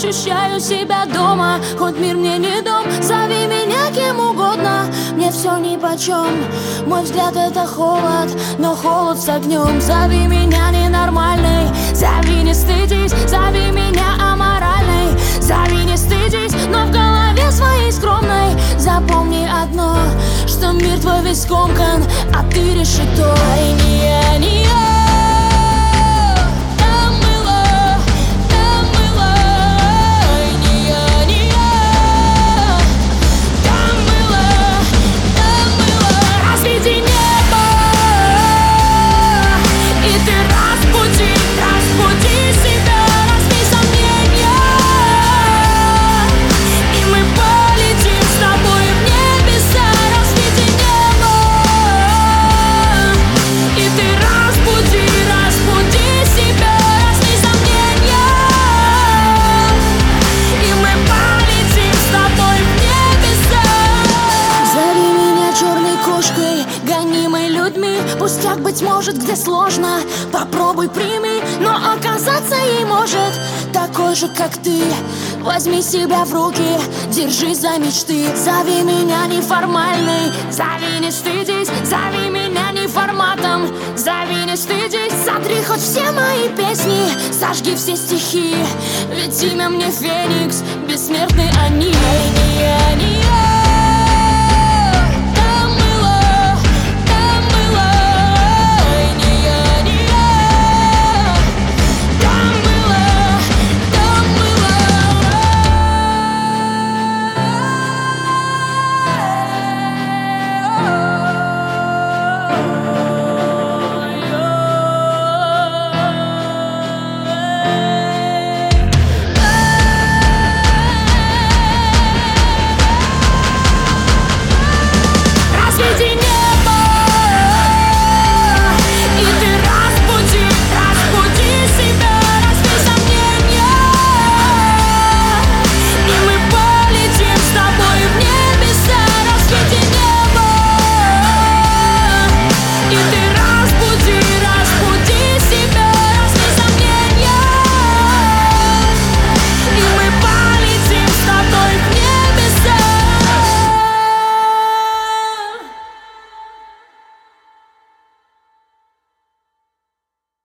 ощущаю себя дома. Хоть мир мне не дом, зови меня кем угодно, мне все нипочем. Мой взгляд это холод, но холод с огнем. Зови меня ненормальной, зови, не стыдись, зови меня аморальной, зови, не стыдись, но в голове своей скромной запомни одно, что мир твой весь скомкан, а ты решето. Ай, не я, не я. Гонимой людьми, пустяк, быть может, где сложно. Попробуй прими, но оказаться ей может такой же, как ты. Возьми себя в руки, держись за мечты. Зови меня неформальной, зови, не стыдись, зови меня неформатом, зови, не стыдись. Сотри хоть все мои песни, сожги все стихи, ведь имя мне Феникс, бессмертны они. Не я, не я.